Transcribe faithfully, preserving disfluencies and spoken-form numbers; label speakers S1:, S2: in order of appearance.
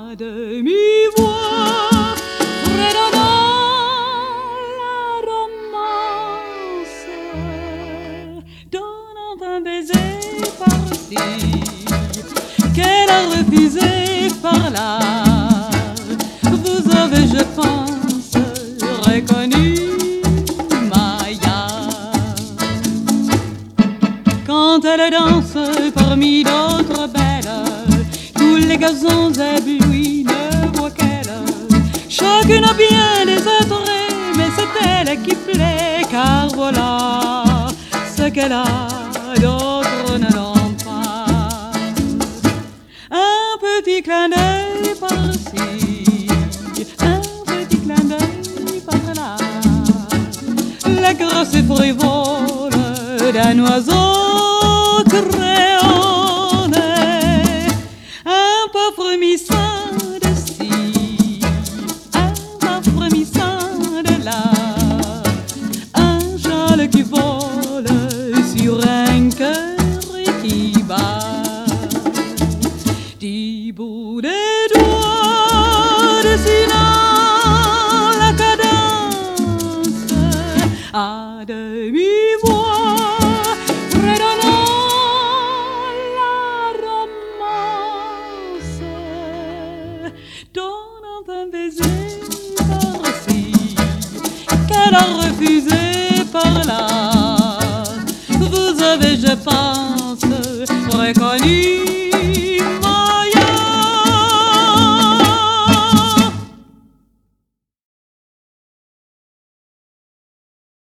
S1: à demi-voix, fredonnant la romance, donnant un baiser par-ci qu'elle a refusé par-là. Vous avez, je pense, reconnu Maya quand elle danse parmi d'autres belles. Tous les gazons éblouis ne voient qu'elle. Chacune a bien des attraits, mais c'est elle qui plaît, car voilà ce qu'elle a, d'autres ne l'ont pas. Un petit clin d'œil par-ci, un petit clin d'œil par-là, la grâce frivole d'un oiseau créole, un pas frémissant de ci, un pas frémissant de là, un châle qui vole sur un cœur qui bat. Du bout des doigts dessinant la cadence à demi-voix, fredonnant la romance, donnant un baiser par-ci qu'elle a refusé par-là. Vous avez, je pense, reconnu